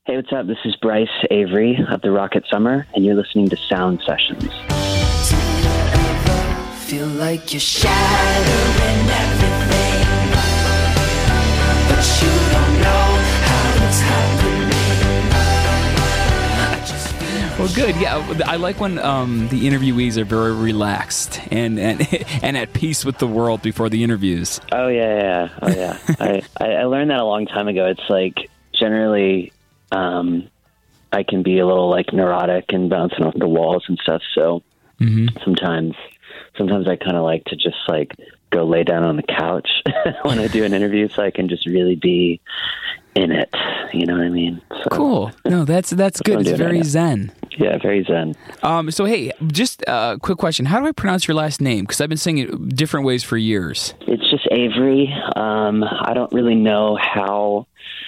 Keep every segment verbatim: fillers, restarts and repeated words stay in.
Hey, what's up? This is Bryce Avery of the Rocket Summer, and you're listening to Sound Sessions. Do you ever feel like you're shattering everything, but you don't know how it's happening? I just feel Well, good. Yeah, I like when um, the interviewees are very relaxed and, and and at peace with the world before the interviews. Oh, yeah, yeah. Oh, yeah. I, I, I learned that a long time ago. It's like, generally, um, I can be a little, like, neurotic and bouncing off the walls and stuff, so mm-hmm. sometimes sometimes I kind of like to just, like, go lay down on the couch when I do an interview so I can just really be in it. You know what I mean? So, cool. No, that's that's good. It's very right zen. Yeah, very zen. Um, so, hey, just a uh, quick question. How do I pronounce your last name? Because I've been saying it different ways for years. It's just Avery. Um, I don't really know how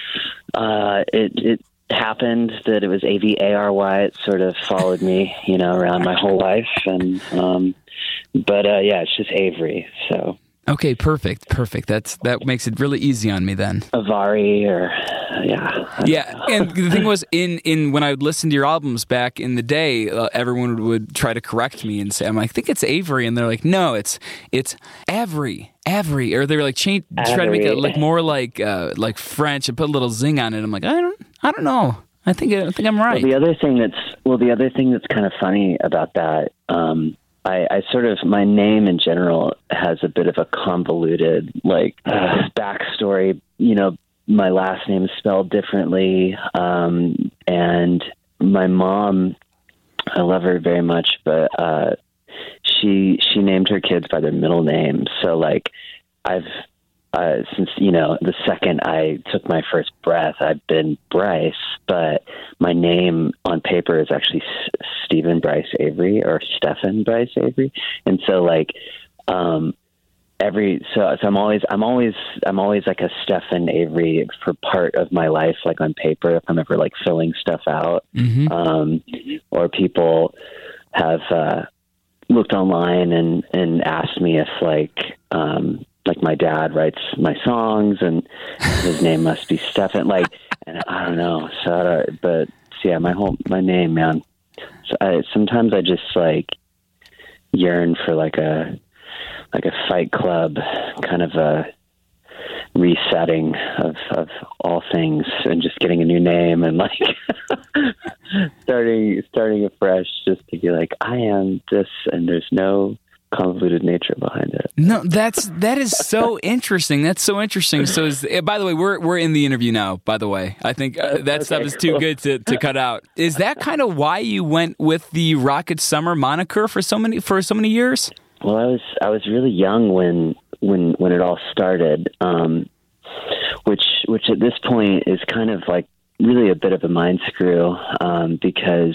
uh, it, it happened that it was A V A R Y. It sort of followed me, you know, around my whole life. And um, But, uh, yeah, it's just Avery, so... Okay, perfect, perfect. That's that makes it really easy on me then. Avari or uh, yeah, yeah. And the thing was, in, in when I would listen to your albums back in the day, uh, everyone would, would try to correct me and say, "I'm like, I think it's Avery," and they're like, "No, it's it's Avery, Avery," or they were like, change, try to make it look more like uh, like French and put a little zing on it. I'm like, I don't, I don't know. I think I think I'm right. Well, the other thing that's well, the other thing that's kind of funny about that. Um, I, I sort of, my name in general has a bit of a convoluted, like, uh, backstory. You know, my last name is spelled differently. Um, and my mom, I love her very much, but uh, she she named her kids by their middle names. So, like, I've, uh, since, you know, the second I took my first breath, I've been Bryce, but my name on paper is actually S- Stephen Bryce Avery or Stephen Bryce Avery. And so like, um, every, so, so I'm always, I'm always, I'm always like a Stephen Avery for part of my life, like on paper, if I'm ever like filling stuff out, mm-hmm. um, or people have, uh, looked online and, and asked me if like, um, like my dad writes my songs and his name must be Stephen, like, and I don't know. So, I don't, but so yeah, my whole, my name, man. So I, sometimes I just like yearn for like a, like a Fight Club kind of a resetting of, of all things and just getting a new name and like starting, starting afresh just to be like, I am this and there's no convoluted nature behind it. No, that's that is so interesting. That's so interesting. So, is, by the way, we're we're in the interview now. By the way, I think uh, that okay, stuff is too cool. good to, to cut out. Is that kind of why you went with the Rocket Summer moniker for so many for so many years? Well, I was I was really young when when when it all started, um, which which at this point is kind of like really a bit of a mind screw um, because.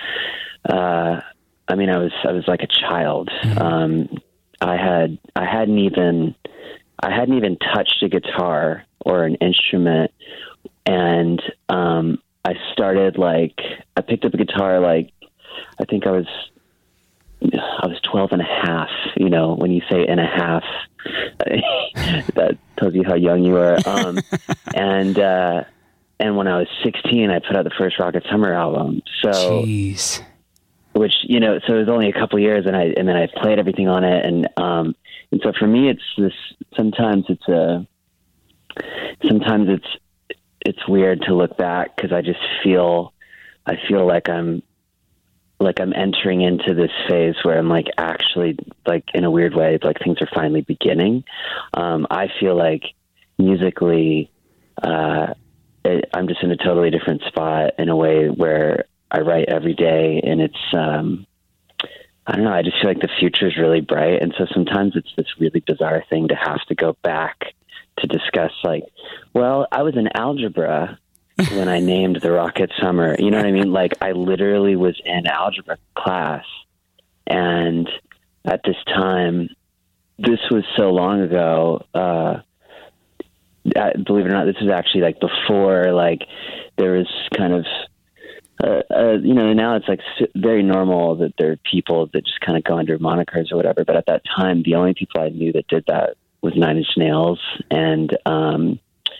Uh, I mean, I was, I was like a child. Um, I had, I hadn't even, I hadn't even touched a guitar or an instrument. And, um, I started like, I picked up a guitar, like, I think I was, I was twelve and a half, you know, when you say and a half, that tells you how young you are. Um, and, uh, and when I was sixteen, I put out the first Rocket Summer album. So, Jeez. Which, you know, so it was only a couple years and I, and then I played everything on it. And, um, and so for me, it's this, sometimes it's a, sometimes it's, it's weird to look back cause I just feel, I feel like I'm, like I'm entering into this phase where I'm like, actually like in a weird way, like things are finally beginning. Um, I feel like musically, uh, it, I'm just in a totally different spot in a way where I write every day and it's, um, I don't know. I just feel like the future is really bright. And so sometimes it's this really bizarre thing to have to go back to discuss like, well, I was in algebra when I named the Rocket Summer, you know what I mean? Like I literally was in algebra class and at this time, this was so long ago, uh, I, believe it or not, this was actually like before, like there was kind of, Uh, uh, you know, now it's like very normal that there are people that just kind of go under monikers or whatever. But at that time, the only people I knew that did that was Nine Inch Nails and um,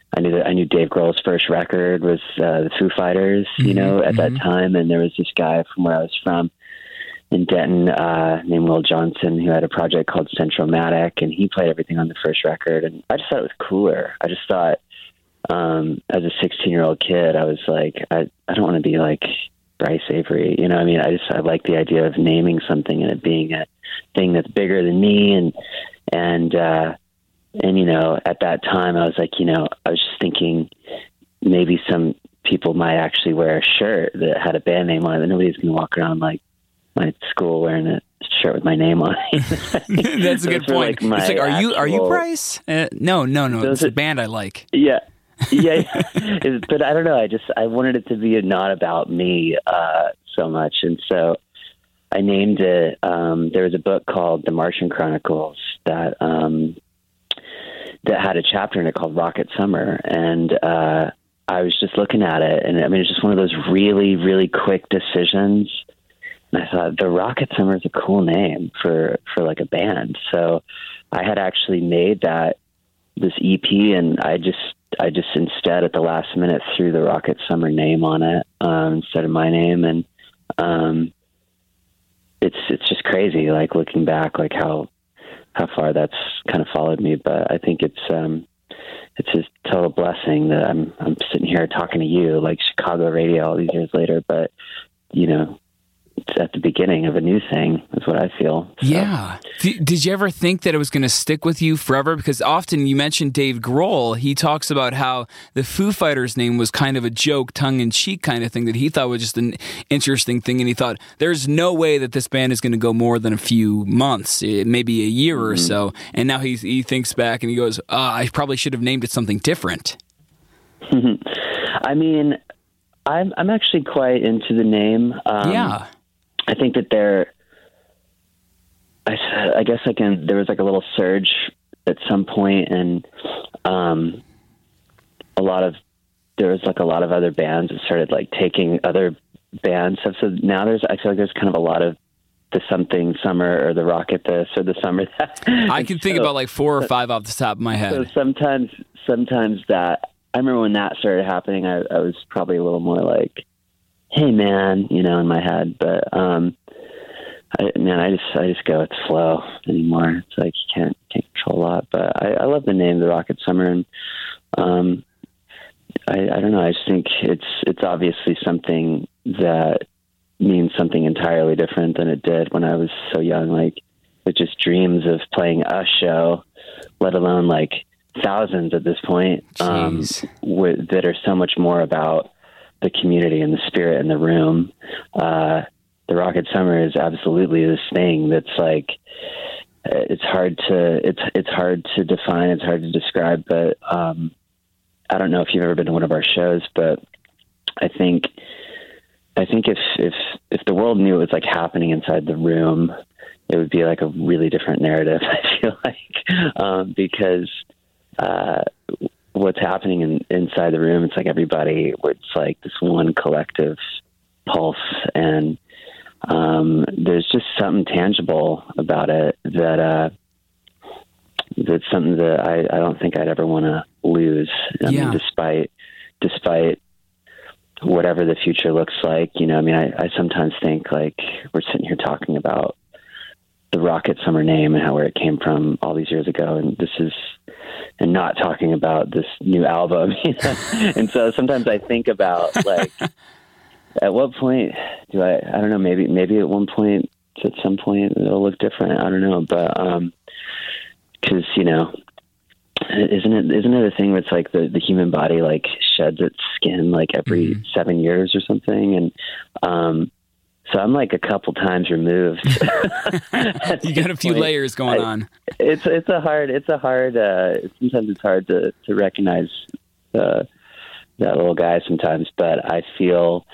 I knew that I knew Dave Grohl's first record was uh, the Foo Fighters, you Mm-hmm, know, at mm-hmm. that time. And there was this guy from where I was from in Denton uh, named Will Johnson who had a project called Centromatic, and he played everything on the first record. And I just thought it was cooler. I just thought, um, as a sixteen-year-old kid, I was like, I, I don't want to be like Bryce Avery. You know, I mean, I just I like the idea of naming something and it being a thing that's bigger than me. And and uh, and you know, at that time, I was like, you know, I was just thinking maybe some people might actually wear a shirt that had a band name on it, but nobody's going to walk around like my school wearing a shirt with my name on it. That's a good point. Like it's like, are you are you actual- Bryce? Uh, no, no, no. It's Those a are- band I like. Yeah. yeah, yeah. But I don't know. I just, I wanted it to be not about me uh, so much. And so I named it, um, there was a book called The Martian Chronicles that, um, that had a chapter in it called Rocket Summer. And uh, I was just looking at it. And I mean, it's just one of those really, really quick decisions. And I thought the Rocket Summer is a cool name for, for like a band. So I had actually made that, this E P, and I just, I just instead at the last minute threw the Rocket Summer name on it um, instead of my name. And um, it's, it's just crazy. Like looking back, like how, how far that's kind of followed me. But I think it's, um, it's a total blessing that I'm, I'm sitting here talking to you, like Chicago radio all these years later, but you know, it's at the beginning of a new thing is what I feel. So. Yeah. Did, did you ever think that it was going to stick with you forever? Because often you mentioned Dave Grohl. He talks about how the Foo Fighters name was kind of a joke, tongue-in-cheek kind of thing that he thought was just an interesting thing. And he thought, there's no way that this band is going to go more than a few months, maybe a year or Mm-hmm. so. And now he, he thinks back and he goes, uh, I probably should have named it something different. I mean, I'm, I'm actually quite into the name. Um, yeah. I think that there, I, I guess I can, there was like a little surge at some point, and um, a lot of, there was like a lot of other bands that started like taking other bands stuff. So now there's, I feel like there's kind of a lot of the something summer or the rocket this or the summer that. I can think so, about like four or five off the top of my head. So sometimes, sometimes that, I remember when that started happening, I, I was probably a little more like, hey man, you know, in my head, but, um, I, man, I just, I just go with the flow anymore. It's like, you can't, can't control a lot, but I, I love the name, the Rocket Summer. And, um, I, I don't know. I just think it's, it's obviously something that means something entirely different than it did when I was so young, like with just dreams of playing a show, let alone like thousands at this point, um, with, that are so much more about the community and the spirit in the room. Uh, the Rocket Summer is absolutely this thing that's like, it's hard to, it's, it's hard to define. It's hard to describe, but, um, I don't know if you've ever been to one of our shows, but I think, I think if, if, if the world knew it was like happening inside the room, it would be like a really different narrative. I feel like, um, because, uh, what's happening in, inside the room, it's like everybody, it's like this one collective pulse, and um, there's just something tangible about it that uh, that's something that I, I don't think I'd ever want to lose. I yeah. mean, despite despite whatever the future looks like, you know, I mean, I, I sometimes think like we're sitting here talking about the Rocket Summer name and how where it came from all these years ago, and this is. And not talking about this new album. You know? And so sometimes I think about like, at what point do I, I don't know, maybe, maybe at one point, at some point it'll look different. I don't know. But, um, cause you know, isn't it, isn't it a thing that's like the, the human body like sheds its skin like every mm-hmm. seven years or something. And, um, so I'm like a couple times removed. You got a few point. layers going I, on. It's it's a hard it's a hard uh, sometimes it's hard to to recognize uh, that little guy sometimes. But I feel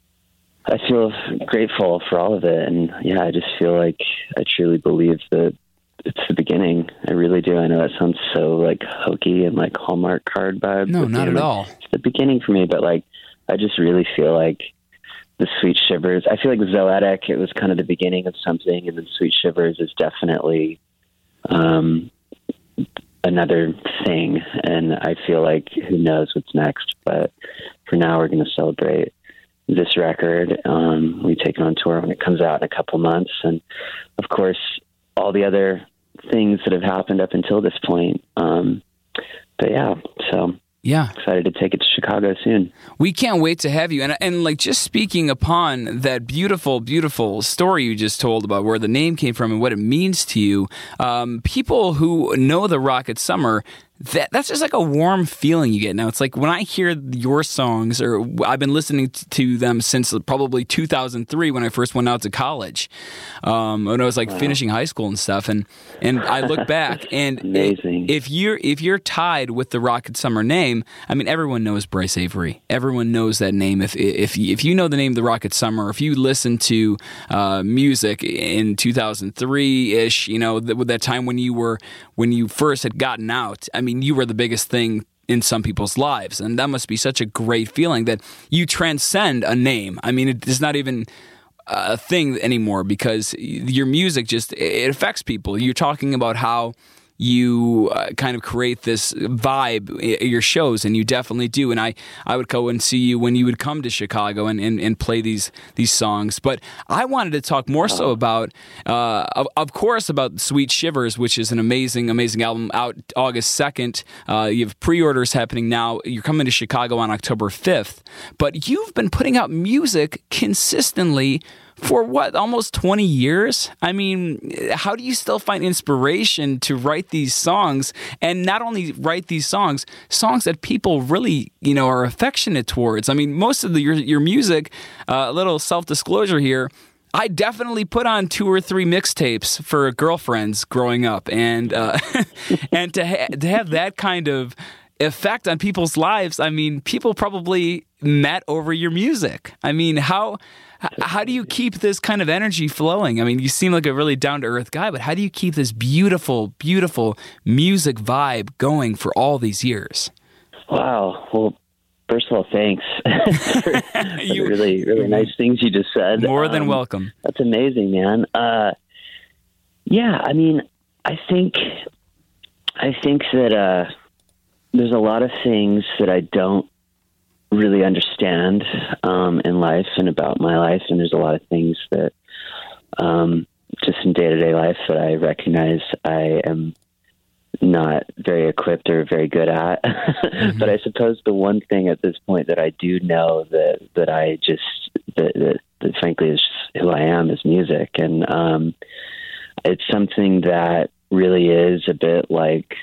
I feel grateful for all of it, and yeah, I just feel like I truly believe that it's the beginning. I really do. I know that sounds so like hokey and like Hallmark card vibe. No, not at like, all. It's the beginning for me, but like I just really feel like. The Sweet Shivers. I feel like Zoetic, it was kind of the beginning of something, and then Sweet Shivers is definitely um, another thing. And I feel like who knows what's next. But for now, we're going to celebrate this record. Um, we take it on tour when it comes out in a couple months. And of course, all the other things that have happened up until this point. Um, but yeah, so yeah, excited to take it to Chicago soon. We can't wait to have you. And, and like just speaking upon that beautiful, beautiful story you just told about where the name came from and what it means to you, um, people who know the Rocket Summer, that that's just like a warm feeling you get. Now, it's like when I hear your songs, or I've been listening to them since probably two thousand three when I first went out to college, um, when I was like wow. finishing high school and stuff. And, and I look back and amazing. if you're, if you're tied with the Rocket Summer name, I mean, everyone knows Bryce Avery. Everyone knows that name. If, if, if you know the name The Rocket Summer, if you listen to uh, music in two thousand three ish, you know, with that time when you were, when you first had gotten out, I mean, you were the biggest thing in some people's lives. And that must be such a great feeling that you transcend a name. I mean, it is not even a thing anymore because your music just, it affects people. You're talking about how you uh, kind of create this vibe at your shows, and you definitely do. And I, I would go and see you when you would come to Chicago and, and, and play these these songs. But I wanted to talk more so about, uh, of, of course, about Sweet Shivers, which is an amazing, amazing album out August second. Uh, you have pre-orders happening now. You're coming to Chicago on October fifth. But you've been putting out music consistently for what, almost twenty years? I mean, how do you still find inspiration to write these songs, and not only write these songs, songs that people really, you know, are affectionate towards? I mean, most of the, your your music, uh, a little self-disclosure here, I definitely put on two or three mixtapes for girlfriends growing up, and uh, and to ha- to have that kind of effect on people's lives, I mean, people probably met over your music. I mean, how how do you keep this kind of energy flowing? I mean, you seem like a really down-to-earth guy, but how do you keep this beautiful, beautiful music vibe going for all these years? Wow. Well, first of all, thanks for you, really, really nice things you just said. More than um, welcome. That's amazing, man. Uh, yeah, I mean, I think, I think that uh, there's a lot of things that I don't really understand um, in life and about my life, and there's a lot of things that um, just in day-to-day life that I recognize I am not very equipped or very good at. Mm-hmm. But I suppose the one thing at this point that I do know that that I just that, that, that frankly is just who I am is music, and um, it's something that really is a bit like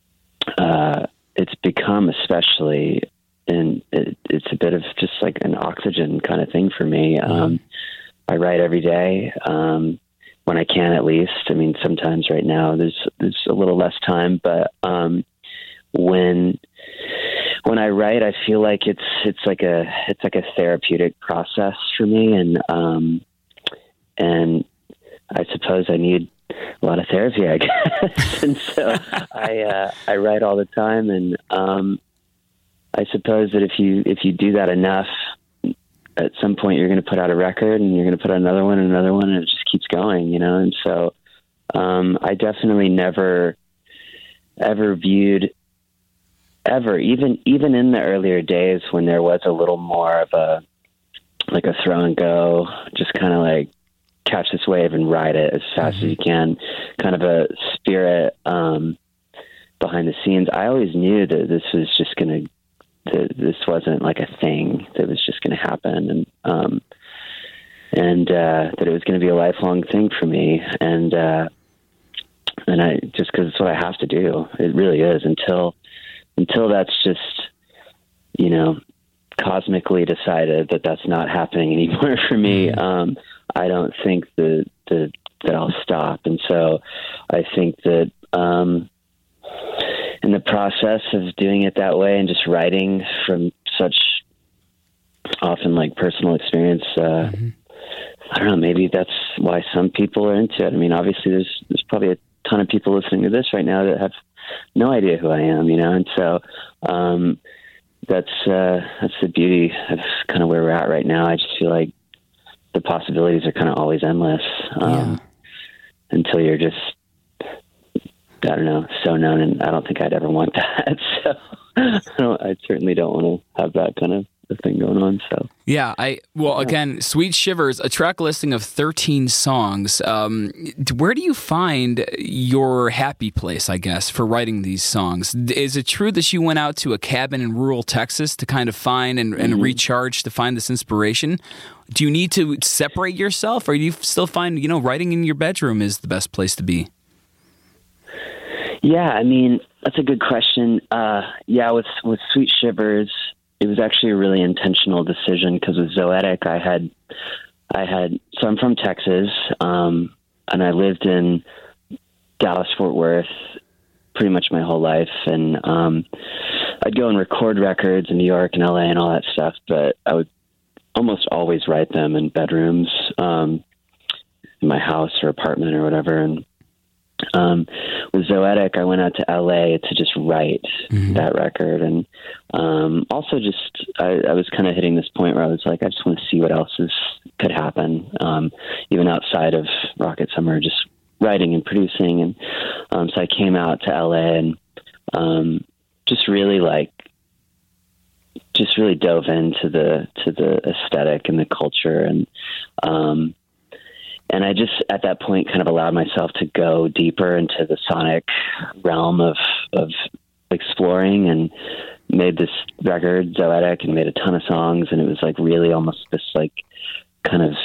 uh, it's become, especially. And it, it's a bit of just like an oxygen kind of thing for me. Mm-hmm. Um, I write every day um, when I can, at least. I mean, sometimes right now there's there's a little less time, but um, when when I write, I feel like it's it's like a it's like a therapeutic process for me, and um, and I suppose I need a lot of therapy, I guess. And so I uh, I write all the time, and um, I suppose that if you if you do that enough, at some point you're going to put out a record, and you're going to put out another one and another one, and it just keeps going, you know. And so um, I definitely never ever viewed ever even even in the earlier days when there was a little more of a like a throw and go, just kind of like catch this wave and ride it as fast mm-hmm. as you can, kind of a spirit um, behind the scenes. I always knew that this was just going to. That this wasn't like a thing that was just going to happen, and um, and uh, that it was going to be a lifelong thing for me, and uh, and I just because it's what I have to do. It really is until until that's just you know cosmically decided that that's not happening anymore for me. Um, I don't think that that that I'll stop, and so I think that. Um, in the process of doing it that way and just writing from such often like personal experience, uh, mm-hmm. I don't know, maybe that's why some people are into it. I mean, obviously there's, there's probably a ton of people listening to this right now that have no idea who I am, you know? And so, um, that's, uh, that's the beauty of kind of where we're at right now. I just feel like the possibilities are kind of always endless, um, yeah. until you're just, I don't know, so known, and I don't think I'd ever want that. So I, don't, I certainly don't want to have that kind of a thing going on. So yeah, I well again, Sweet Shivers, a track listing of thirteen songs. Um, where do you find your happy place, I guess, for writing these songs? Is it true that you went out to a cabin in rural Texas to kind of find and, and mm-hmm. recharge to find this inspiration? Do you need to separate yourself, or do you still find, you know, writing in your bedroom is the best place to be? Yeah, I mean, that's a good question. Uh, yeah, with with Sweet Shivers, it was actually a really intentional decision because with Zoetic, I had, I had. So I'm from Texas, um, and I lived in Dallas, Fort Worth, pretty much my whole life, and um, I'd go and record records in New York and L A and all that stuff. But I would almost always write them in bedrooms, um, in my house or apartment or whatever, and. Um, with Zoetic, I went out to L A to just write mm-hmm. that record. And um, also just, I, I was kind of hitting this point where I was like, I just want to see what else is, could happen, um, even outside of Rocket Summer, just writing and producing. And um, so I came out to L A and um, just really like, just really dove into the, to the aesthetic and the culture. And, um, And I just, at that point, kind of allowed myself to go deeper into the sonic realm of of exploring, and made this record, Zoetic, and made a ton of songs. And it was like really almost this like kind of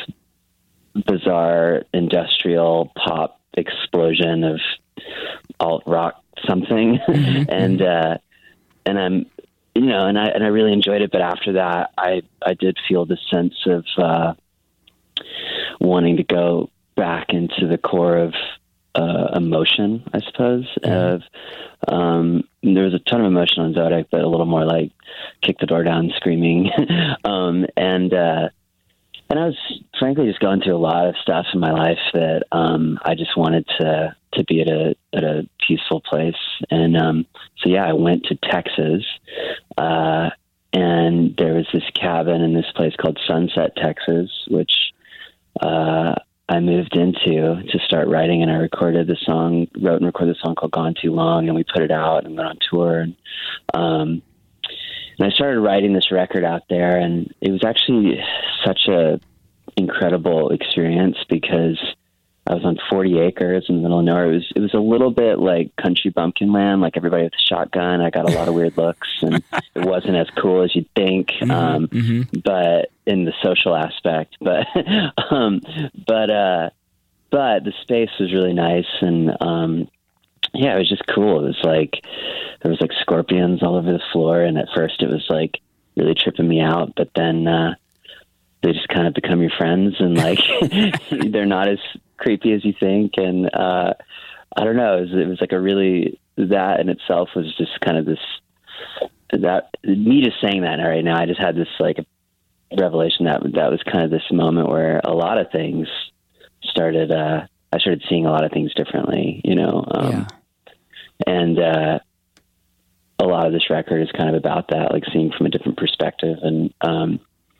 bizarre industrial pop explosion of alt rock something. and uh, and I'm, you know, and I and I really enjoyed it. But after that, I I did feel this sense of uh, wanting to go back into the core of uh, emotion, I suppose. Mm-hmm. Of um, there was a ton of emotion on Zoetic, but a little more like kick the door down, screaming, um, and uh, and I was frankly just going through a lot of stuff in my life that um, I just wanted to to be at a at a peaceful place, and um, so yeah, I went to Texas. Uh, and there was this cabin in this place called Sunset, Texas, which Uh, I moved into to start writing, and I recorded the song, wrote and recorded the song called Gone Too Long, and we put it out and went on tour. And, um, and I started writing this record out there, and it was actually such a incredible experience because I was on forty acres in the middle of nowhere. It was, it was a little bit like country bumpkin land, like everybody with a shotgun. I got a lot of weird looks, and it wasn't as cool as you'd think, mm-hmm, um, mm-hmm. but in the social aspect, but, um, but, uh, but the space was really nice. And, um, yeah, it was just cool. It was like, there was like scorpions all over the floor. And at first it was like really tripping me out, but then, uh, they just kind of become your friends, and like, they're not as creepy as you think. And, uh, I don't know, it was, it was like a really, that in itself was just kind of this, that me just saying that right now, I just had this like revelation that that was kind of this moment where a lot of things started, uh, I started seeing a lot of things differently, you know? Um, yeah. and, uh, a lot of this record is kind of about that, like seeing from a different perspective. And, um,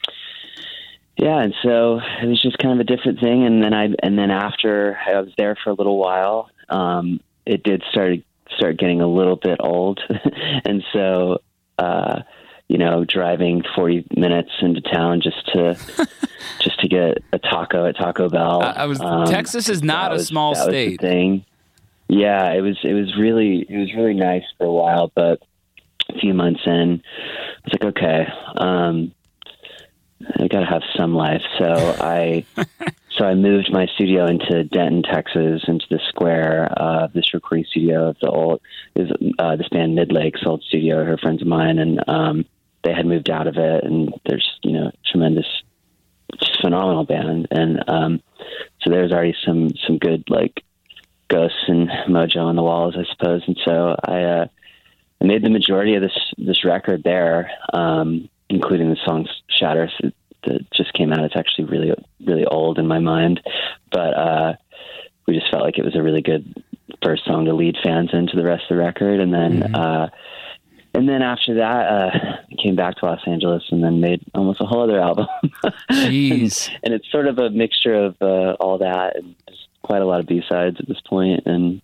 yeah, and so it was just kind of a different thing. And then I, and then after I was there for a little while, um, it did start start getting a little bit old, and so uh, you know, driving forty minutes into town just to just to get a taco at Taco Bell. I was um, Texas is not a was, small that state. Was the thing. Yeah, it was. It was really. It was really nice for a while, but a few months in, I was like, okay. Um, I gotta have some life. So I, so I moved my studio into Denton, Texas, into the square of uh, this recording studio of the old, is uh, this band Midlake's old studio, her friends of mine. And, um, they had moved out of it, and there's, you know, tremendous, just phenomenal band. And, um, so there's already some, some good, like, ghosts and mojo on the walls, I suppose. And so I, uh, I made the majority of this, this record there, um, including the song Shatter that just came out. It's actually really, really old in my mind, but uh, we just felt like it was a really good first song to lead fans into the rest of the record. And then, mm-hmm. uh, and then after that, uh, I came back to Los Angeles and then made almost a whole other album. Jeez. and, and it's sort of a mixture of uh, all that, and just quite a lot of B-sides at this point. And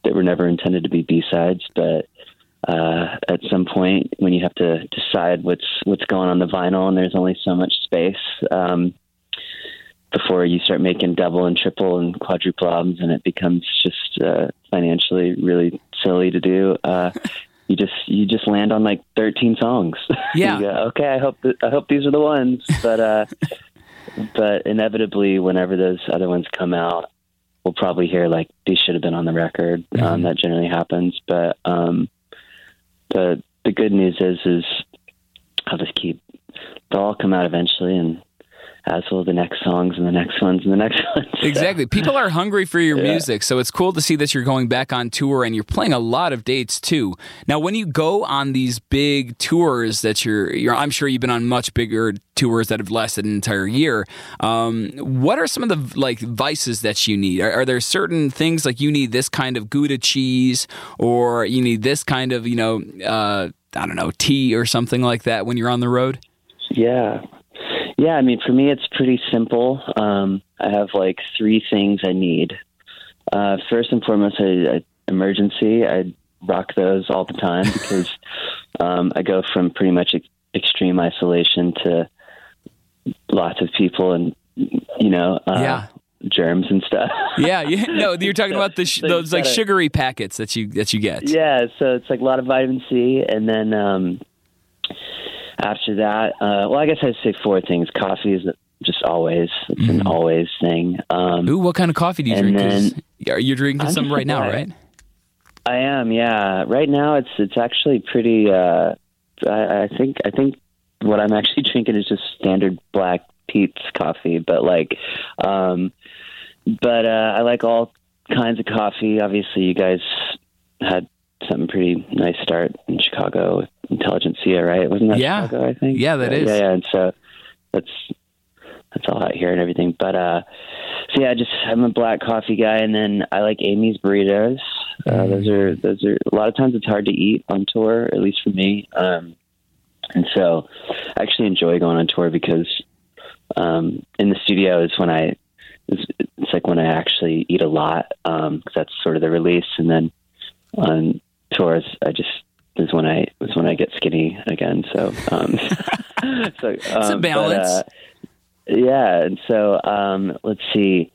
that were never intended to be B-sides, but uh, at some point when you have to decide what's what's going on the vinyl and there's only so much space um, before you start making double and triple and quadruple albums, and it becomes just uh, financially really silly to do. Uh, you just you just land on like thirteen songs. Yeah. You go, okay, I hope th- I hope these are the ones, but uh, but inevitably, whenever those other ones come out, we'll probably hear like these should have been on the record. Mm-hmm. Um, that generally happens, but um, the the good news is is I'll just keep they'll all come out eventually, and as will the next songs and the next ones and the next ones. Exactly. People are hungry for your Yeah. music, so it's cool to see that you're going back on tour and you're playing a lot of dates too. Now, when you go on these big tours that you're, you're I'm sure you've been on much bigger tours that have lasted an entire year. Um, what are some of the like vices that you need? Are, are there certain things like you need this kind of Gouda cheese, or you need this kind of, you know, uh, I don't know, tea or something like that when you're on the road? Yeah. Yeah, I mean, for me, it's pretty simple. Um, I have like three things I need. Uh, first and foremost, I, I, emergency. I rock those all the time because um, I go from pretty much ex- extreme isolation to lots of people and, you know, uh, Yeah. germs and stuff. Yeah, yeah. No, you're talking about the sh- So you those like gotta- sugary packets that you that you get. Yeah, so it's like a lot of vitamin C, and then um, after that, uh, well, I guess I'd say four things. Coffee is just always, it's mm-hmm. an always thing. Um, Ooh, what kind of coffee do you drink? Then, are you drinking I'm some right now, black. right? I am, yeah. Right now, it's it's actually pretty. Uh, I, I think I think what I'm actually drinking is just standard black Pete's coffee, but like, um, but uh, I like all kinds of coffee. Obviously, you guys had something pretty nice start in Chicago with Intelligentsia, right? Wasn't that Yeah. Chicago, I think? Yeah, that yeah, is. Yeah, yeah, and so that's that's all out here and everything. But uh, so yeah, just I'm a black coffee guy, and then I like Amy's burritos. Uh, Mm. those are those are a lot of times it's hard to eat on tour, at least for me. Um, and so I actually enjoy going on tour because um, in the studio is when I it's, it's like when I actually eat a lot because um, that's sort of the release, and then on tours I just is when I is when I get skinny again. So um, so um, It's a balance. But, uh, yeah, and so um, let's see.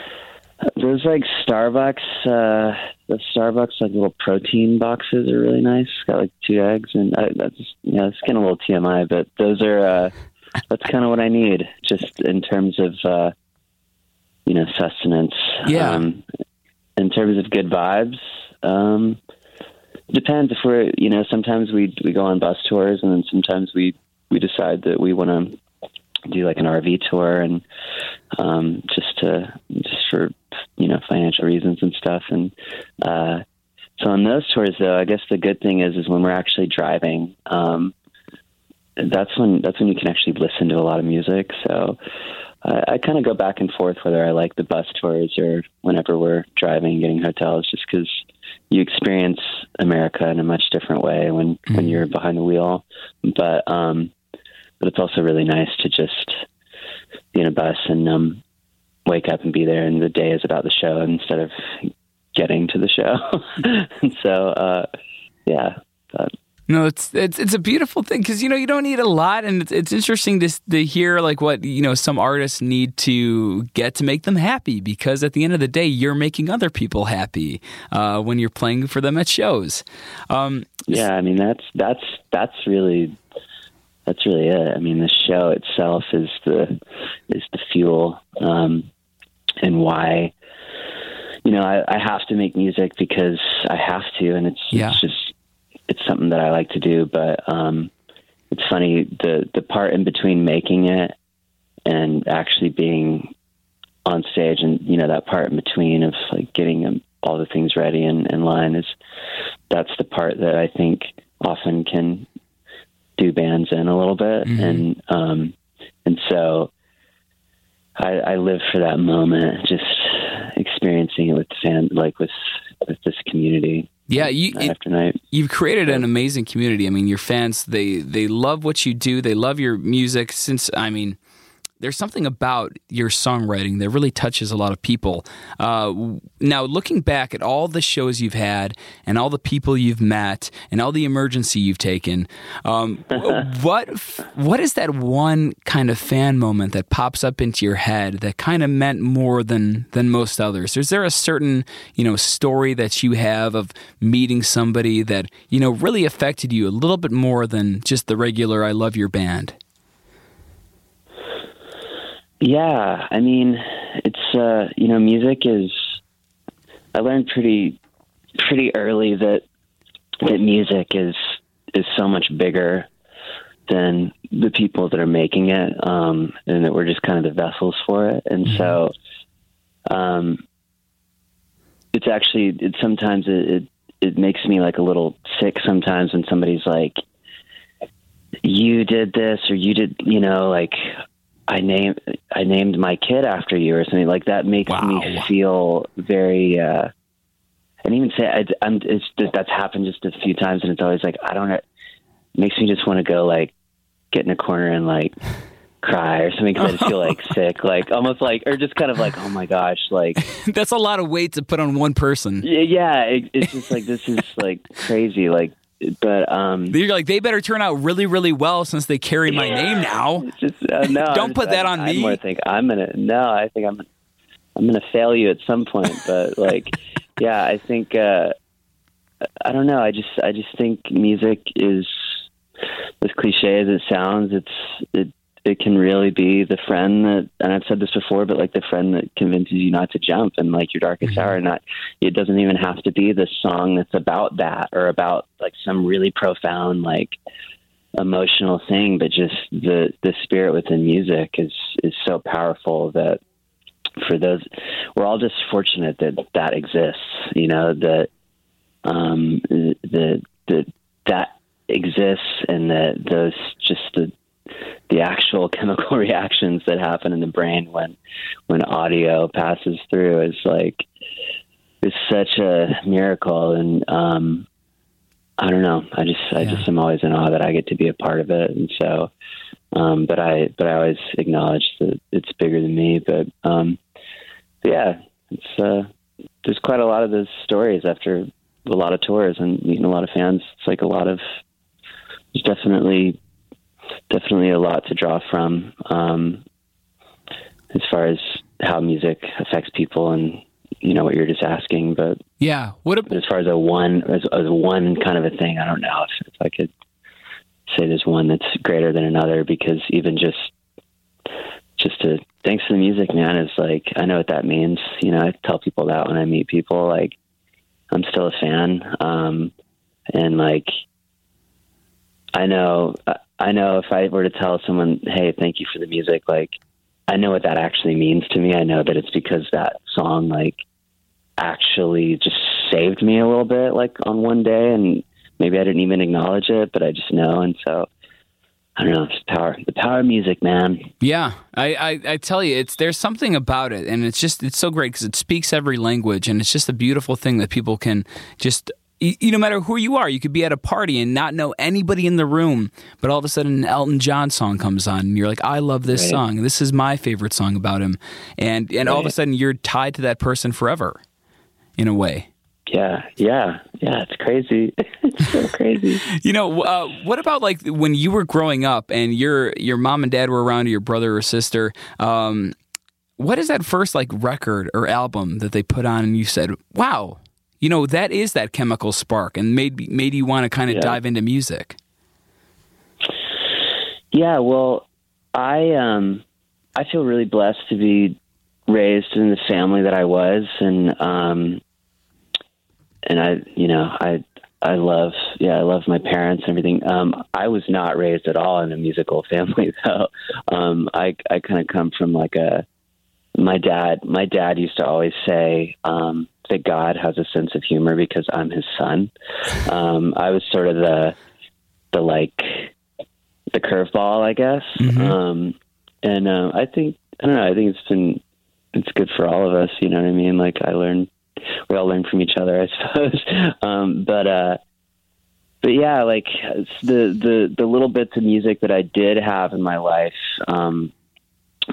Those like Starbucks, uh, the Starbucks like little protein boxes are really nice. Got like two eggs, and I, that's yeah, it's getting a little T M I, but those are uh, that's kind of what I need, just in terms of uh, you know sustenance. Yeah. Um, in terms of good vibes, um, depends if we're you know sometimes we we go on bus tours, and then sometimes we we decide that we want to do like an R V tour, and um, just to just for you know financial reasons and stuff. And uh, so on those tours, though, I guess the good thing is is when we're actually driving, um, that's when that's when you can actually listen to a lot of music. So I, I kind of go back and forth whether I like the bus tours or whenever we're driving and getting hotels, just because you experience America in a much different way when mm-hmm. when you're behind the wheel. But um, But it's also really nice to just be in a bus and um, wake up and be there, and the day is about the show instead of getting to the show. And so, uh, yeah. But. No, it's it's it's a beautiful thing because you know you don't need a lot, and it's it's interesting to to hear like what you know some artists need to get to make them happy, because at the end of the day you're making other people happy uh, when you're playing for them at shows. Um, yeah, I mean that's that's that's really. That's really it. I mean, the show itself is the is the fuel, um, and why, you know, I, I have to make music because I have to, and it's, yeah. it's just it's something that I like to do. But um, it's funny the the part in between making it and actually being on stage, and you know that part in between of like getting um, all the things ready and in line is that's the part that I think often can do bands in a little bit. Mm-hmm. And, um, and so I, I live for that moment, just experiencing it with the fan, like with, with this community. Yeah. You, night after night. You've created an amazing community. I mean, your fans, they, they love what you do. They love your music since, I mean, there's something about your songwriting that really touches a lot of people. Uh, now, looking back at all the shows you've had and all the people you've met and all the emergency you've taken, um, what what is that one kind of fan moment that pops up into your head that kind of meant more than than most others? Is there a certain, you know, story that you have of meeting somebody that, you know, really affected you a little bit more than just the regular "I love your band"? Yeah, I mean, it's, uh, you know, music is, I learned pretty, pretty early that, that music is, is so much bigger than the people that are making it. Um, and that we're just kind of the vessels for it. And mm-hmm. so, um, it's actually, it, sometimes it, it, it makes me like a little sick sometimes when somebody's like, you did this, or you did, you know, like, I named I named my kid after you or something like that. Makes wow. me feel very. Uh, I didn't even say I, I'm. It's just, that's happened just a few times, and it's always like I don't. It makes me just want to go like get in a corner and like cry or something because I just feel like sick, like almost like or just kind of like oh my gosh, like that's a lot of weight to put on one person. Yeah, yeah. It, it's just like this is like crazy, like. But um, you're like they better turn out really, really well since they carry my yeah, name now. Just, uh, no, don't just, put that I, on I me. more think I'm gonna. No, I think I'm. I'm gonna fail you at some point. But like, yeah, I think. Uh, I don't know. I just. I just think music is as cliche as it sounds. It's. It. It can really be the friend that, and I've said this before, but like the friend that convinces you not to jump and like your darkest mm-hmm. hour. Not, it doesn't even have to be the song that's about that or about like some really profound, like emotional thing, but just the, the spirit within music is, is so powerful that for those, we're all just fortunate that that exists, you know, that, um, the, the, that exists and that those just the, the actual chemical reactions that happen in the brain when, when audio passes through is like, is such a miracle. And, um, I don't know. I just, I yeah. just am always in awe that I get to be a part of it. And so, um, but I, but I always acknowledge that it's bigger than me, but, um, but yeah, it's, uh, there's quite a lot of those stories after a lot of tours and meeting a lot of fans. It's like a lot of, there's definitely, definitely a lot to draw from um, as far as how music affects people and, you know, what you're just asking. But yeah, what a, as far as a one, as, as a one kind of a thing, I don't know if, if I could say there's one that's greater than another because even just, just to thanks to the music, man, is like, I know what that means. You know, I tell people that when I meet people, like I'm still a fan. Um, and like, I know, I know if I were to tell someone, hey, thank you for the music, like, I know what that actually means to me. I know that it's because that song, like, actually just saved me a little bit, like, on one day, and maybe I didn't even acknowledge it, but I just know, and so, I don't know, it's power, the power of music, man. Yeah, I, I, I tell you, it's there's something about it, and it's just, it's so great, because it speaks every language, and it's just a beautiful thing that people can just... You, no matter who you are, you could be at a party and not know anybody in the room, but all of a sudden an Elton John song comes on and you're like, I love this right. song. This is my favorite song about him. And and right. all of a sudden you're tied to that person forever in a way. Yeah, yeah, yeah. It's crazy. It's so crazy. You know, uh, what about like when you were growing up and your your mom and dad were around, or your brother or sister, um, what is that first like record or album that they put on and you said, wow, you know, that is that chemical spark and made made you want to kind of yeah. dive into music? Yeah, well, I um, I feel really blessed to be raised in the family that I was, and um, and I, you know, I I love, yeah, I love my parents and everything. Um, I was not raised at all in a musical family, though. Um, I I kind of come from like a my dad. My dad used to always say. Um, that God has a sense of humor because I'm his son. Um, I was sort of the, the like the curveball, I guess. Mm-hmm. Um, and, uh, I think, I don't know, I think it's been, it's good for all of us. You know what I mean? Like I learn, we all learn from each other, I suppose. um, but, uh, but yeah, like the, the, the little bits of music that I did have in my life, um,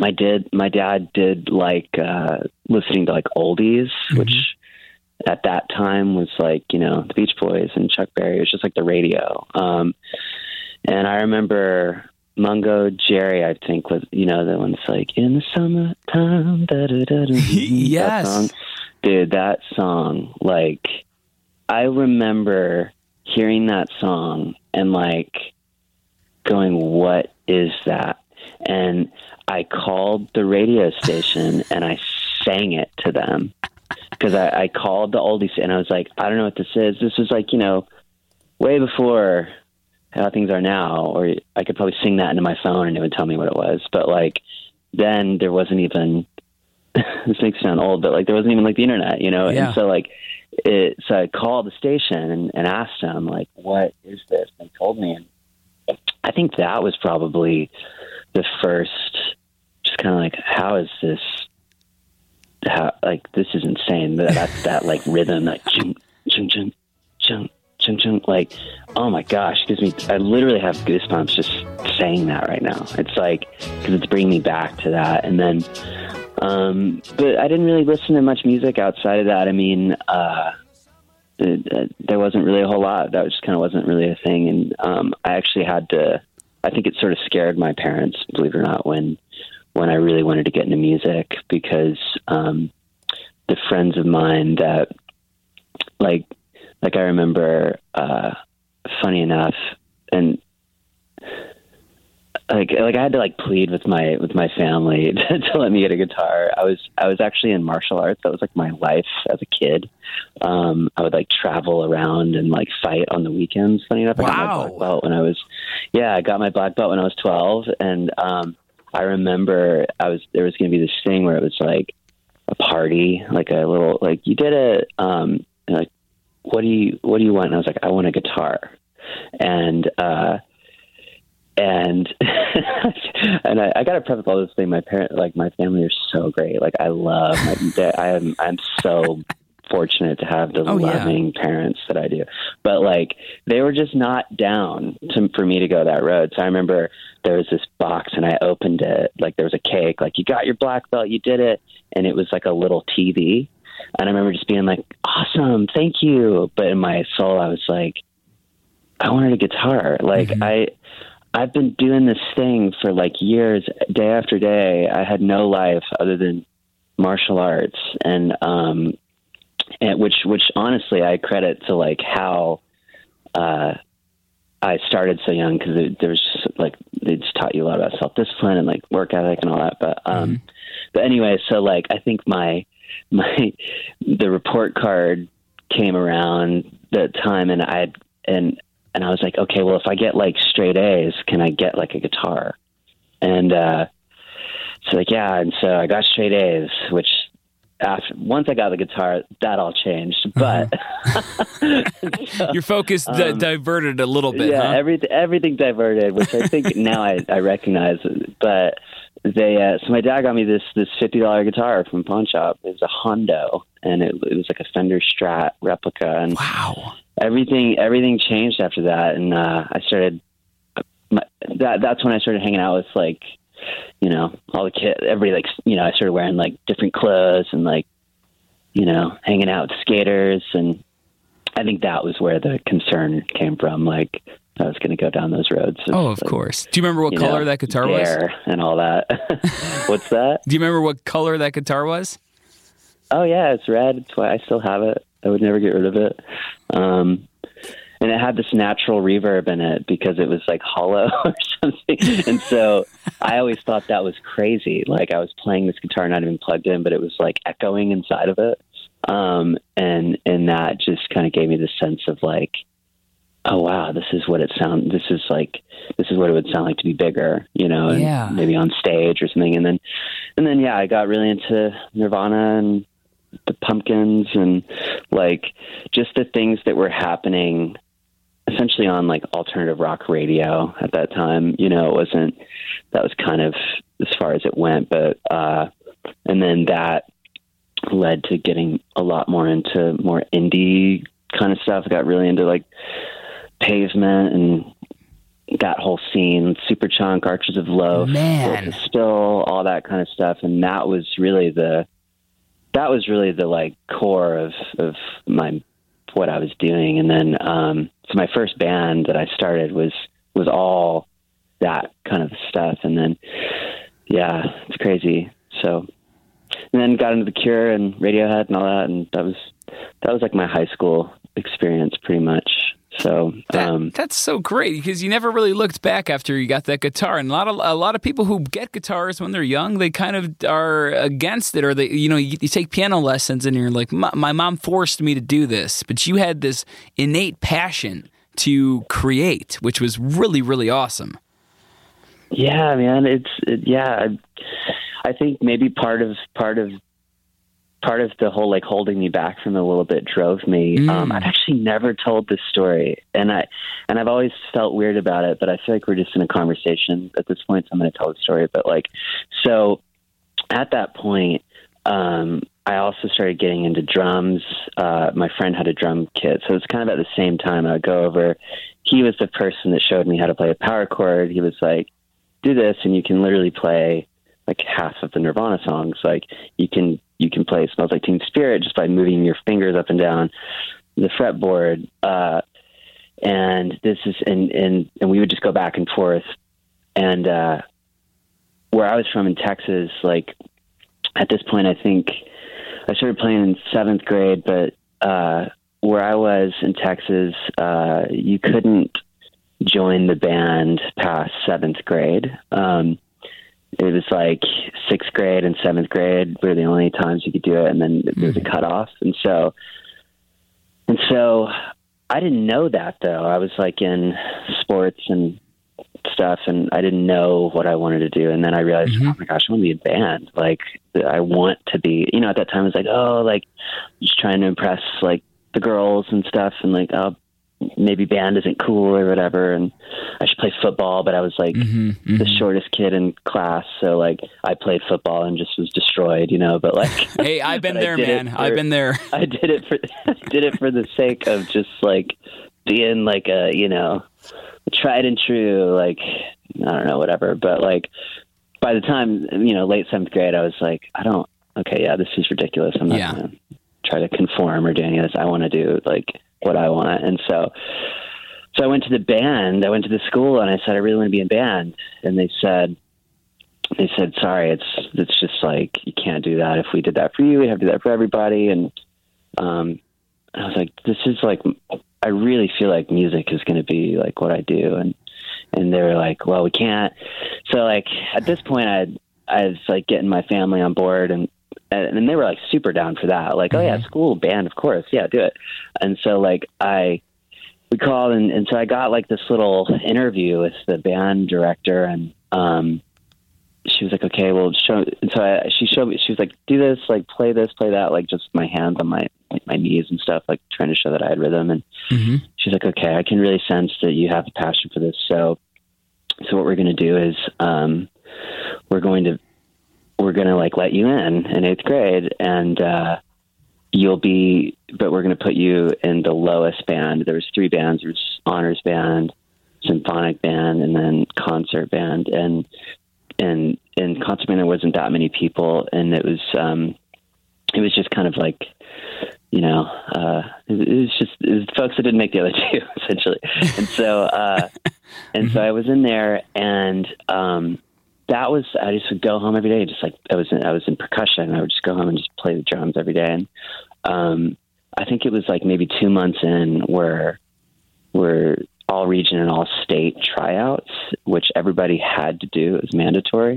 my did my dad did like uh, listening to like oldies, mm-hmm. which at that time was like, you know, the Beach Boys and Chuck Berry. It was just like the radio. Um, and I remember Mungo Jerry, I think, was, you know, the one's like, in the summertime, da da da da. Yes. That song. Dude, that song, like, I remember hearing that song and like going, what is that? And I called the radio station and I sang it to them because I, I called the oldies and I was like, I don't know what this is. This was like, you know, way before how things are now, or I could probably sing that into my phone and it would tell me what it was. But like, then there wasn't even, this makes it sound old, but like there wasn't even like the internet, you know? Yeah. And so like, it, so I called the station and, and asked them like, what is this? And they told me, and I think that was probably the first, just kind of like, how is this, how, like, this is insane. That, that, that like rhythm, like, chung, chung, chung, chung, chung, chung, like, oh my gosh, gives me, I literally have goosebumps just saying that right now. It's like, because it's bringing me back to that. And then, um, but I didn't really listen to much music outside of that. I mean, uh, it, uh, there wasn't really a whole lot. That just kind of wasn't really a thing. And um, I actually had to, I think it sort of scared my parents, believe it or not, when when I really wanted to get into music, because um, the friends of mine that, like, like I remember, uh, funny enough, and like like I had to like plead with my with my family to, to let me get a guitar. I was I was actually in martial arts. That was like my life as a kid. Um, I would like travel around and like fight on the weekends. Funny enough, I got my black belt when I was yeah I got my black belt when I was twelve, and um, I remember I was there was going to be this thing where it was like a party, like a little like you did it. Um, and like, what do you what do you want? And I was like, I want a guitar, and. Uh, And and I, I got to preface all this thing. My parent, like my family, are so great. Like I love. My, they, I am. I'm so fortunate to have the oh, loving yeah. parents that I do. But like they were just not down to, for me to go that road. So I remember there was this box, and I opened it. Like there was a cake. Like you got your black belt, you did it, and it was like a little T V. And I remember just being like, "Awesome, thank you." But in my soul, I was like, I wanted a guitar. Like mm-hmm. I. I've been doing this thing for like years, day after day. I had no life other than martial arts, and um, and which which honestly I credit to like how uh, I started so young, because there was just like they just taught you a lot about self discipline and like work ethic and all that. But um, mm-hmm. but anyway, so like I think my my the report card came around that time, and I and. And I was like, okay, well, if I get like straight A's, can I get like a guitar? And uh, so like, yeah. And so I got straight A's, which after once I got the guitar, that all changed. But uh-huh. so, your focus um, di- diverted a little bit. Yeah, huh? everything everything diverted, which I think now I, I recognize. But they uh, so my dad got me this this fifty dollar guitar from Pawn Shop. It was a Hondo, and it, it was like a Fender Strat replica. And wow. Everything, everything changed after that, and uh, I started. My, that that's when I started hanging out with like, you know, all the kids. Everybody like, you know, I started wearing like different clothes and like, you know, hanging out with skaters, and I think that was where the concern came from. Like, I was going to go down those roads. Of, oh, of like, course. Do you remember what color know, that guitar was? And all that. What's that? Do you remember what color that guitar was? Oh yeah, it's red. That's why I still have it. I would never get rid of it. Um, and it had this natural reverb in it because it was like hollow or something. And so I always thought that was crazy. Like I was playing this guitar not even plugged in, but it was like echoing inside of it. Um, and, and that just kind of gave me the sense of like, oh wow, this is what it sound. This is like, this is what it would sound like to be bigger, you know, and yeah. maybe on stage or something. And then, and then, yeah, I got really into Nirvana and the Pumpkins and like just the things that were happening essentially on like alternative rock radio at that time. You know, it wasn't, that was kind of as far as it went, but, uh, and then that led to getting a lot more into more indie kind of stuff. I got really into like Pavement and that whole scene, Superchunk, Archers of Loaf, Man. Still, all that kind of stuff. And that was really the, that was really the like core of, of my, what I was doing. And then, um, so my first band that I started was, was all that kind of stuff. And then, yeah, it's crazy. So, and then got into The Cure and Radiohead and all that. And that was, that was like my high school experience pretty much. So That, um, that's so great because you never really looked back after you got that guitar. And a lot of a lot of people who get guitars when they're young, they kind of are against it, or they, you know, you, you take piano lessons and you're like, my mom forced me to do this, but you had this innate passion to create, which was really, really awesome. Yeah, man, it's it, yeah. I think maybe part of part of. part of the whole like holding me back from it a little bit drove me. Mm. Um, I've actually never told this story, and I and I've always felt weird about it. But I feel like we're just in a conversation at this point, so I'm going to tell the story. But like, so at that point, um, I also started getting into drums. Uh, my friend had a drum kit, so it's kind of at the same time. I would go over. He was the person that showed me how to play a power chord. He was like, "Do this, and you can literally play like half of the Nirvana songs. Like you can." You can play Smells Like Teen Spirit just by moving your fingers up and down the fretboard. Uh, and this is, and, and, and we would just go back and forth. And, uh, where I was from in Texas, like at this point, I think I started playing in seventh grade, but, uh, where I was in Texas, uh, you couldn't join the band past seventh grade. Um, It was like sixth grade and seventh grade were the only times you could do it. And then there was a cutoff. And so, and so I didn't know that though. I was like in sports and stuff and I didn't know what I wanted to do. And then I realized, mm-hmm. oh my gosh, I want to be in a band. Like I want to be, you know, at that time I was like, oh, like just trying to impress like the girls and stuff. And like, oh, maybe band isn't cool or whatever, and I should play football, but I was like mm-hmm, mm-hmm. the shortest kid in class, so like I played football and just was destroyed, you know. But like, hey, I've been there, man. For, I've been there. I did it for I did it for the sake of just like being like a you know tried and true, like I don't know, whatever. But like by the time you know late seventh grade, I was like, I don't. Okay, yeah, this is ridiculous. I'm not yeah. gonna try to conform or do any of this. I want to do like what I want. And so, so I went to the band, I went to the school and I said, I really want to be in band. And they said, they said, sorry, it's, it's just like, you can't do that. If we did that for you, we'd have to do that for everybody. And, um, I was like, this is like, I really feel like music is going to be like what I do. And, and they were like, well, we can't. So like, at this point I, I was like getting my family on board and, and they were like super down for that. Like, mm-hmm. oh yeah, school band, of course. Yeah, do it. And so like I, we called and, and so I got like this little interview with the band director and, um, she was like, okay, well show. And so I, she showed me, she was like, do this, like play this, play that, like just my hands on my, like, my knees and stuff, like trying to show that I had rhythm. And mm-hmm. she's like, okay, I can really sense that you have a passion for this. So, so what we're going to do is, um, we're going to, we're going to like let you in in eighth grade and, uh, you'll be, but we're going to put you in the lowest band. There was three bands. There was honors band, symphonic band, and then concert band. And, and in concert band, there wasn't that many people. And it was, um, it was just kind of like, you know, uh, it, it was just, it was folks that didn't make the other two essentially. And so, uh, and so I was in there and, um, that was, I just would go home every day. Just like I was in, I was in percussion. I would just go home and just play the drums every day. And, um, I think it was like maybe two months in where, where all region and all state tryouts, which everybody had to do. It was mandatory,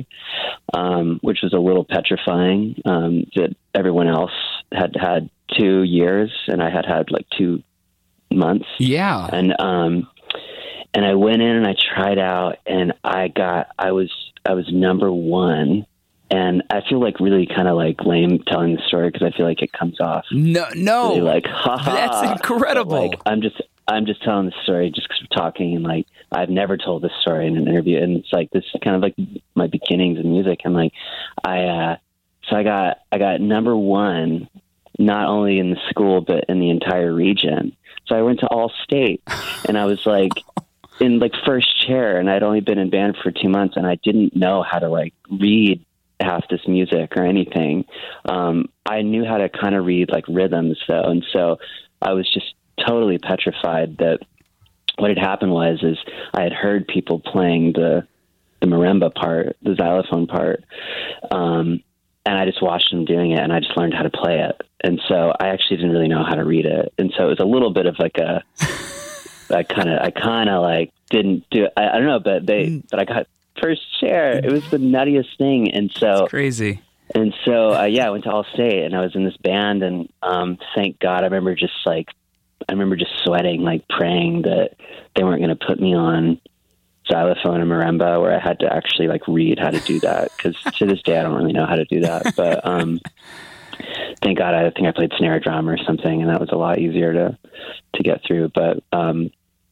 um, which was a little petrifying, um, that everyone else had had two years and I had had like two months. Yeah. And, um, and I went in and I tried out and I got, I was, I was number one. And I feel like really kind of like lame telling the story because I feel like it comes off. No, no. Really like, ha ha. That's incredible. Like, I'm just, I'm just telling the story just because we're talking and like, I've never told this story in an interview. And it's like, this is kind of like my beginnings in music. And like, I, uh, so I got, I got number one, not only in the school, but in the entire region. So I went to all state and I was like, in like first chair, and I'd only been in band for two months, and I didn't know how to like read half this music or anything. Um, I knew how to kind of read like rhythms though. And so I was just totally petrified that what had happened was, is I had heard people playing the, the marimba part, the xylophone part. Um, and I just watched them doing it, and I just learned how to play it. And so I actually didn't really know how to read it. And so it was a little bit of like a, I kind of, I kind of like didn't do it. I, I don't know, but they, but I got first chair. It was the nuttiest thing. And so That's crazy. And so, uh, yeah, I went to Allstate, and I was in this band, and um, thank God, I remember just like, I remember just sweating, like praying that they weren't going to put me on xylophone and marimba, where I had to actually like read how to do that. Cause to this day, I don't really know how to do that, but um, thank God, I think I played snare drum or something, and that was a lot easier to, to get through. But um,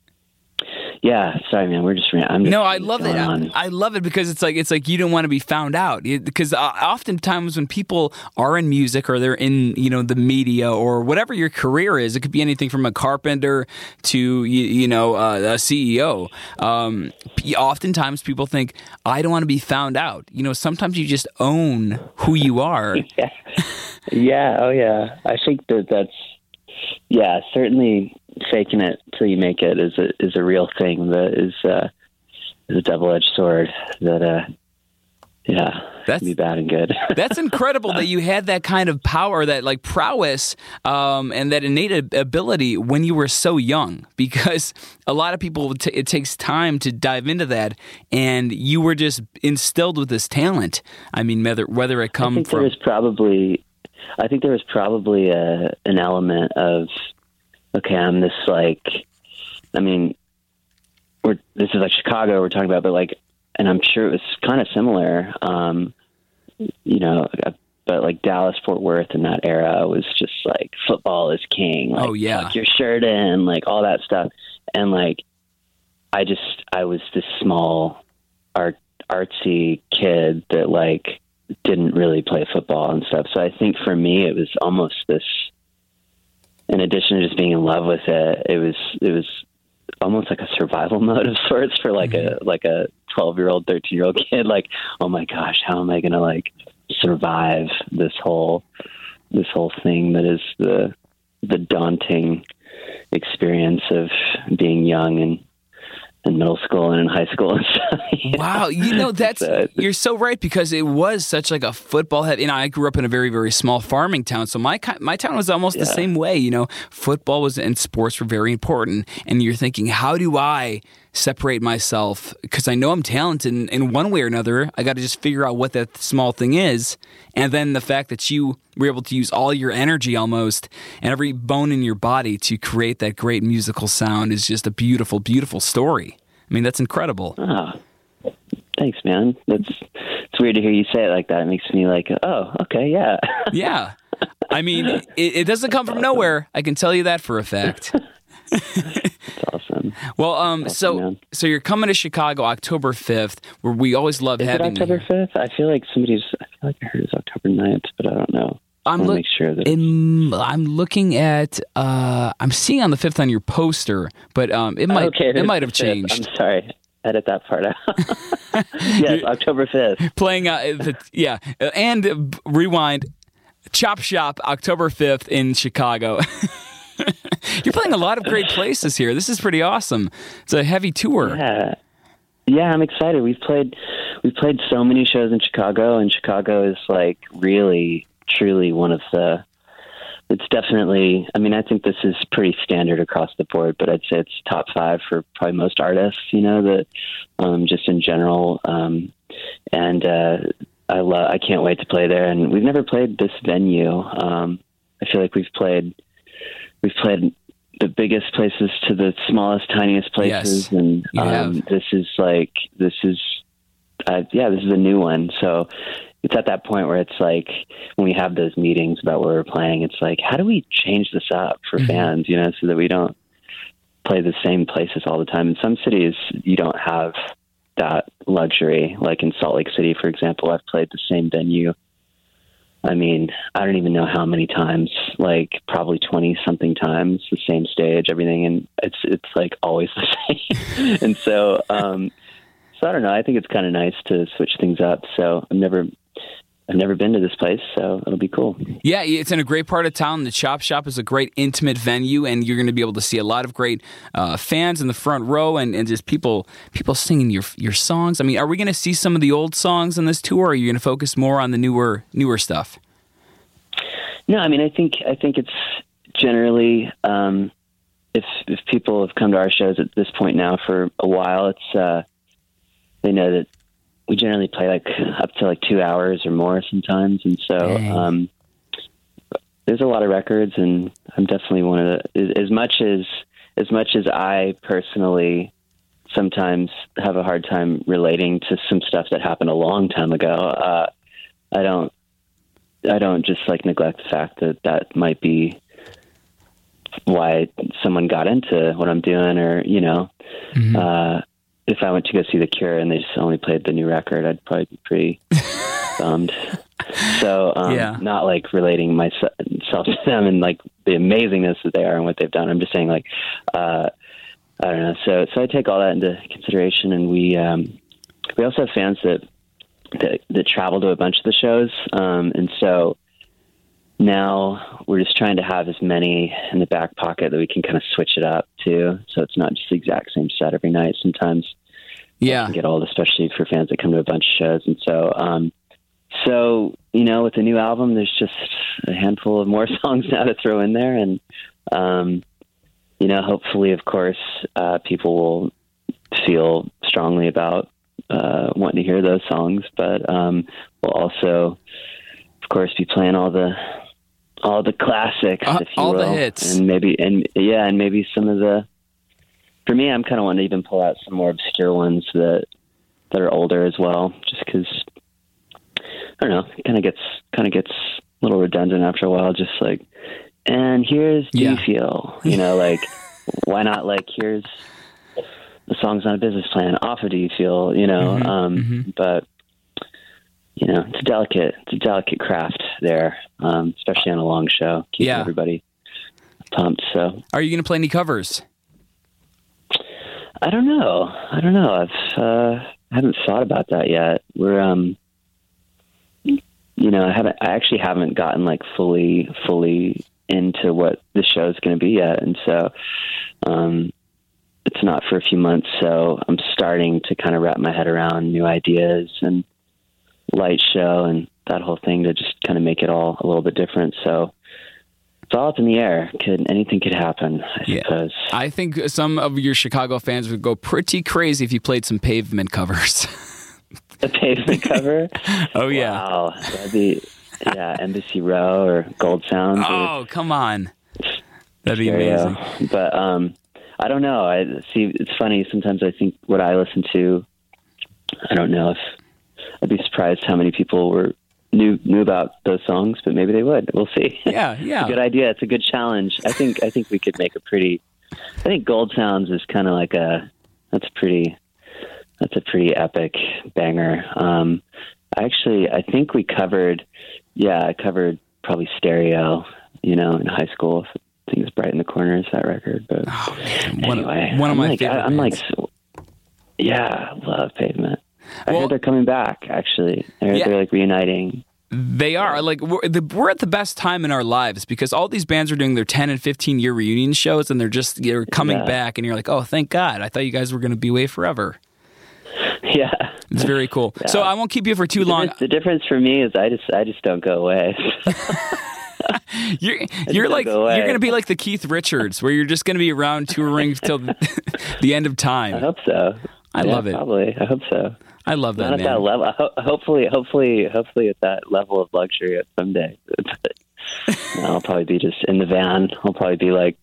yeah, sorry, man. We're just, I'm just no, I love it. on. I love it because it's like it's like you don't want to be found out. Because uh, oftentimes when people are in music or they're in, you know, the media or whatever your career is, it could be anything from a carpenter to you, you know uh, a C E O. Um, oftentimes people think, I don't want to be found out. You know, sometimes you just own who you are. yeah, yeah, oh yeah. I think that that's yeah, certainly. Faking it till you make it is a is a real thing that is uh, is a double-edged sword that uh, yeah, that's can be bad and good. That's incredible that you had that kind of power, that like prowess, um, and that innate ability when you were so young. Because a lot of people, t- it takes time to dive into that, and you were just instilled with this talent. I mean, whether whether it come I think from there was probably, I think there was probably a, an element of, okay, I'm this like, I mean, we're, this is like Chicago we're talking about, but like, and I'm sure it was kind of similar, um, you know, but like Dallas, Fort Worth in that era was just like football is king. Like, oh yeah. Tuck your shirt in, like all that stuff. And like, I just, I was this small art, artsy kid that like didn't really play football and stuff. So I think for me, it was almost this, in addition to just being in love with it, it was it was almost like a survival mode of sorts for like mm-hmm. a like a twelve year old, thirteen year old kid. Like, oh my gosh, how am I gonna like survive this whole this whole thing that is the the daunting experience of being young and in middle school and in high school and stuff. You wow, know? you know that's so, you're so right, because it was such like a football head. You know, I grew up in a very very small farming town, so my my town was almost yeah. the same way. You know, football was and sports were very important, and you're thinking, how do I separate myself? Because I know I'm talented in, in one way or another. I got to just figure out what that small thing is, and then the fact that you were able to use all your energy almost and every bone in your body to create that great musical sound is just a beautiful, beautiful story. I mean, that's incredible. Oh, thanks, man. That's it's weird to hear you say it like that. It makes me like, oh, okay, yeah. Yeah. I mean, it, it doesn't come from nowhere. I can tell you that for a fact. That's awesome. Well, um, That's so awesome, man. so you're coming to Chicago October fifth, where we always love Is having it October fifth? I feel like somebody's, I feel like I heard it's October ninth, but I don't know. I'm I look, make sure that in, I'm looking at. Uh, I'm seeing on the fifth on your poster, but um, it might okay, it might have the fifth. changed. I'm sorry, edit that part out. Yes, October fifth. Playing, uh, the, yeah, and uh, rewind. Chop Shop, October fifth in Chicago. You're playing a lot of great places here. This is pretty awesome. It's a heavy tour. Yeah, yeah, I'm excited. We've played we've played so many shows in Chicago, and Chicago is like really, truly one of the. It's definitely. I mean, I think this is pretty standard across the board, but I'd say it's top five for probably most artists. You know, that um, just in general, um, and uh, I love. I can't wait to play there. And we've never played this venue. Um, I feel like we've played. We've played the biggest places to the smallest, tiniest places, yes, and um, this is like this is, uh, yeah, this is a new one. So it's at that point where it's like when we have those meetings about where we're playing, it's like, how do we change this up for mm-hmm. fans, you know, so that we don't play the same places all the time. In some cities, you don't have that luxury. Like in Salt Lake City, for example, I've played the same venue I mean, I don't even know how many times, like probably twenty something times, the same stage, everything. And it's, it's like always the same. And so, um, so I don't know. I think it's kind of nice to switch things up. So I've never, I've never been to this place, so it'll be cool. Yeah, it's in a great part of town. The Chop Shop is a great intimate venue, and you're going to be able to see a lot of great uh, fans in the front row, and, and just people people singing your your songs. I mean, are we going to see some of the old songs on this tour, or are you going to focus more on the newer newer stuff? No, I mean, I think I think it's generally um, if if people have come to our shows at this point now for a while, it's uh, they know that we generally play like up to like two hours or more sometimes. And so, um, there's a lot of records, and I'm definitely one of the, as much as, as much as I personally sometimes have a hard time relating to some stuff that happened a long time ago. Uh, I don't, I don't just like neglect the fact that that might be why someone got into what I'm doing, or, you know, mm-hmm. uh, if I went to go see The Cure and they just only played the new record, I'd probably be pretty bummed. So, um, yeah. not like relating myself to them and like the amazingness that they are and what they've done. I'm just saying, like, uh, I don't know. So, so I take all that into consideration, and we, um, we also have fans that, that, that travel to a bunch of the shows. Um, and so now we're just trying to have as many in the back pocket that we can kind of switch it up too. So it's not just the exact same set every night. Sometimes yeah, it can get old, especially for fans that come to a bunch of shows. And so, um, so, you know, with the new album, there's just a handful of more songs now to throw in there. And, um, you know, hopefully, of course, uh, people will feel strongly about, uh, wanting to hear those songs, but, um, we'll also, of course, be playing all the, all the classics, uh, if you all will, the hits, and maybe, and yeah, and maybe some of the. For me, I'm kind of wanting to even pull out some more obscure ones that that are older as well, just because I don't know, it kind of gets kind of gets a little redundant after a while. Just like, and here's Do yeah. You Feel, you know, like why not? Like here's the Songs on a Business Plan off of Do You Feel, you know, mm-hmm, um, mm-hmm. but. You know, it's a delicate, it's a delicate craft there, um, especially on a long show, keeping yeah. everybody pumped. So, are you going to play any covers? I don't know. I don't know. I've uh, I haven't thought about that yet. We're, um, you know, I haven't. I actually haven't gotten like fully, fully into what the show is going to be yet, and so um, it's not for a few months. So I'm starting to kind of wrap my head around new ideas and light show and that whole thing to just kind of make it all a little bit different. So it's all up in the air. Could anything could happen, I yeah. suppose. I think some of your Chicago fans would go pretty crazy if you played some Pavement covers. A Pavement cover? Oh yeah. Wow. That'd be yeah, Embassy Row or Gold Sounds. Oh, or, come on. That'd be stereo. amazing. But um I don't know. I see it's funny, sometimes I think what I listen to, I don't know if I'd be surprised how many people were knew knew about those songs, but maybe they would. We'll see. Yeah, yeah. It's a good idea. It's a good challenge. I think I think we could make a pretty. I think Gold Sounds is kind of like a. That's pretty. That's a pretty epic banger. Um, actually, I think we covered. Yeah, I covered probably Stereo. You know, in high school. I think it's Bright in the Corners, that record. But oh, man. One, anyway, one of I'm my like, favorite. I, I'm bands. like. So, yeah, I love Pavement. I well, heard they're coming back, actually. I heard yeah. they're like reuniting. They are. Like, we're, the, we're at the best time in our lives because all these bands are doing their ten and fifteen year reunion shows, and they're just they're coming yeah. back, and you're like, oh, thank God. I thought you guys were going to be away forever. Yeah. It's very cool. Yeah. So I won't keep you for too the long. The difference for me is I just I just don't go away. you're you're like go you're going to be like the Keith Richards, where you're just going to be around touring till the, the end of time. I hope so. I yeah, love it. Probably. I hope so. I love that, Not man. at that level. Ho- hopefully, hopefully, hopefully at that level of luxury at someday. No, I'll probably be just in the van. I'll probably be like,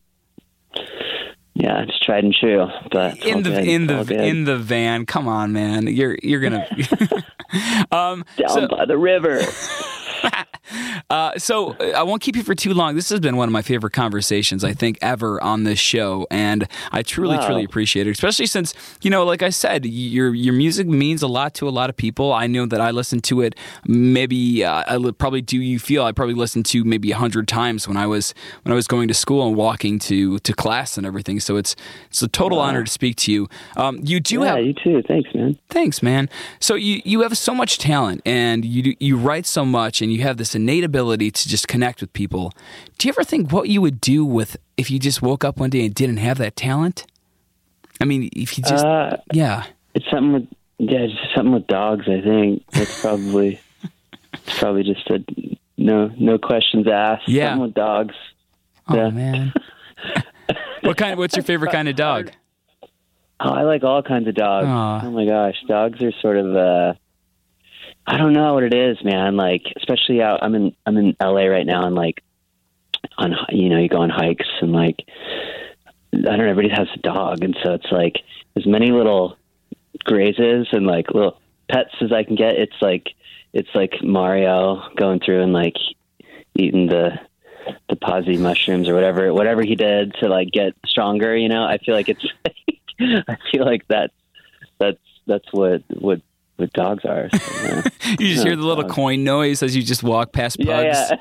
yeah, it's tried and true. But it's in all the good. in It's all the good. in the van. Come on, man. You're you're gonna um, down so, by the river. Uh, so uh, I won't keep you for too long. This has been one of my favorite conversations, I think, ever on this show, and I truly, Wow. truly appreciate it. Especially since, you know, like I said, your your music means a lot to a lot of people. I know that I listen to it. Maybe uh, I li- probably do. You feel I probably listened to maybe a hundred times when I was when I was going to school and walking to, to class and everything. So it's it's a total Wow. honor to speak to you. Um, you do Yeah, have you too. Thanks, man. Thanks, man. So you, you have so much talent, and you do- you write so much, and you have this innate ability to just connect with people. Do you ever think what you would do with if you just woke up one day and didn't have that talent? I mean, if you just Uh, yeah, It's something with yeah, it's just something with dogs. I think that's probably it's probably just a no no questions asked. Yeah. Something with dogs. oh Yeah. man. What kind? What's your favorite kind of dog? Oh, I like all kinds of dogs. Aw. Oh my gosh, dogs are sort of uh I don't know what it is, man. Like, especially out I'm in I'm in L A right now, and like on you know, you go on hikes and like I don't know, everybody has a dog, and so it's like as many little grazes and like little pets as I can get. It's like it's like Mario going through and like eating the the posy mushrooms or whatever whatever he did to like get stronger, you know. I feel like it's I feel like that's that's that's what what what dogs are. So, yeah. You just Yeah, hear the little dogs. coin noise as you just walk past pugs. Yeah,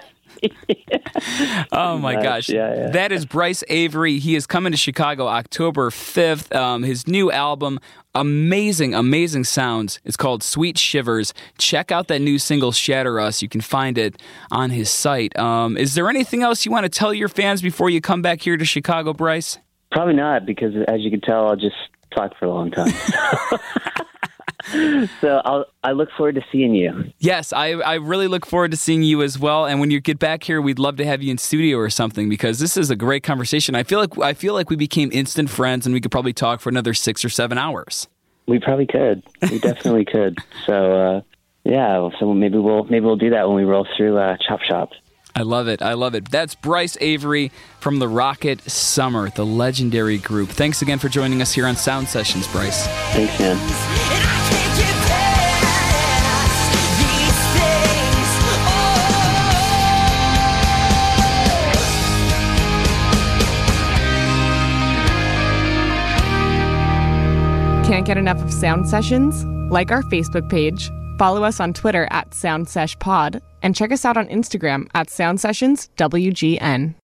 Oh my Nice. gosh. Yeah, yeah. That is Bryce Avery. He is coming to Chicago October fifth. Um, his new album, amazing, amazing sounds. It's called Sweet Shivers. Check out that new single, Shatter Us. You can find it on his site. Um, is there anything else you want to tell your fans before you come back here to Chicago, Bryce? Probably not, because as you can tell, I'll just talk for a long time. So I'll I look forward to seeing you. Yes, I, I really look forward to seeing you as well. And when you get back here, we'd love to have you in studio or something, because this is a great conversation. I feel like I feel like we became instant friends, and we could probably talk for another six or seven hours. We probably could. We definitely could. So uh, yeah, so maybe we'll maybe we'll do that when we roll through uh, Chop Shop. I love it. I love it. That's Bryce Avery from the Rocket Summer, the legendary group. Thanks again for joining us here on Sound Sessions, Bryce. Thanks, man. And I can't get past these things. Oh. Can't get enough of Sound Sessions? Like our Facebook page, follow us on Twitter at SoundSeshPod, and check us out on Instagram at SoundSessionsWGN.